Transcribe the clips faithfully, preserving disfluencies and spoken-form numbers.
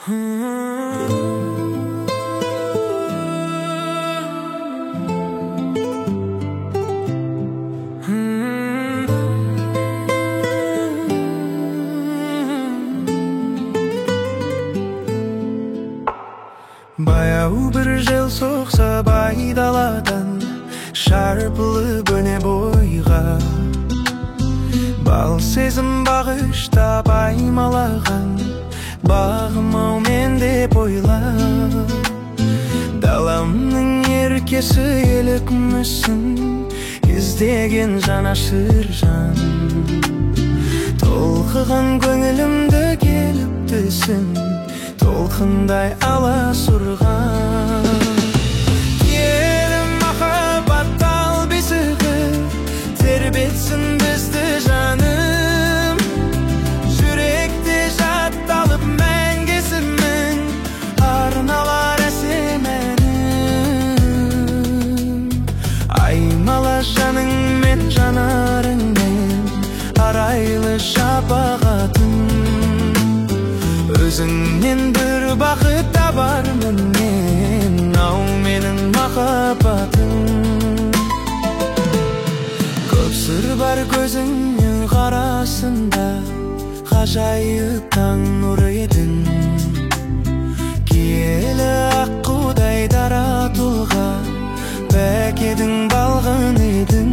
Баяу бір жел соқса байдаладан, шарпылып өне бойға. Бал сезім бағыштап аймалаған, бағым-ау мен деп ойла. Даламның еркесі елік мүсін, іздеген жанашыр жан. Толқыған көңілімді келіп түсін, толқындай ала сұрған. Келім махаббат ал бесігі, тербетсін бізді жаным. Жүректе жатталып мәңгесімін, арналар әсем әнім. Аймала жаның мен жанарыңмен, арайлы шапағатым. Өзіңнен бір бақыт табармын мен, ау менің махаббатым. Көп сыр бар көзіңнің қарасында, ғажайып таң нұры едің. Киелі аққудай дара тұлға, пәк едің, балғын едің.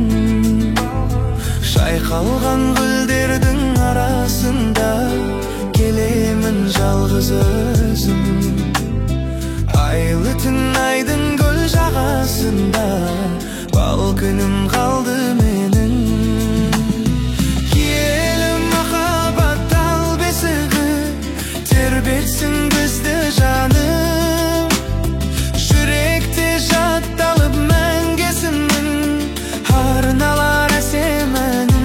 Шайқалған гүлдердің арасында, келемін жалғыз өзім. Айлы түн айдың гүл жағасында, бал күнім қалды менің. Киелі махаббат ал бесігі, тербетсін бізді жаным. Жүректе жатталып мәңгесімін, арналар әсем әнім.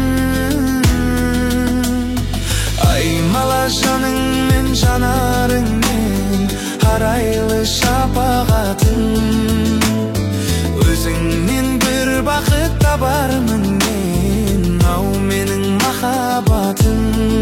Аймала жаның мен жанарыңмен, арайлы шапағатым. Өзіңнен бір бақыт табармын мен, ау менің махаббатым.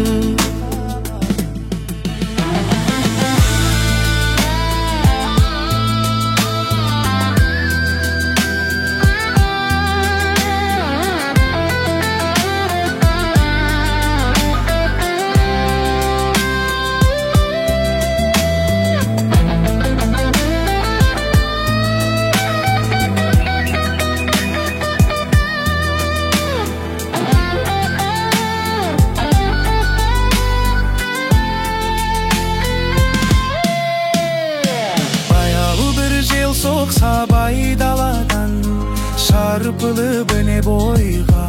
Соқса байдаладан, шарпылып өне бойға.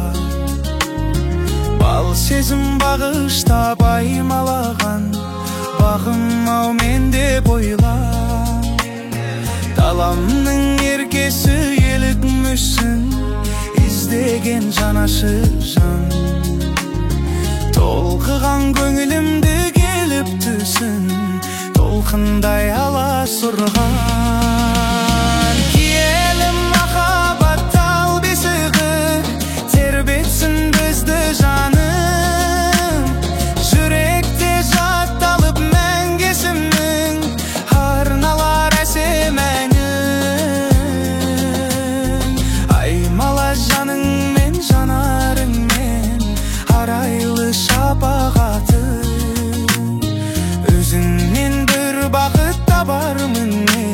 Бал сезім бағыштап аймалаған, бағым-ау мен деп ойла. Даламның еркесі елік мүсін, іздеген жанашыр жан. Толқыған көңілімді келіп түсін, толқындай ала сұрған. Киелі махаббат ал бесігі, тербетсін бізді жаным. Жүректе жатталып мәңгесімнің, арналар әсем әнім. Аймала жаның мен жанарыңмен, арайлы шапағатым. Өзіңнен бір бақыт табармын мен,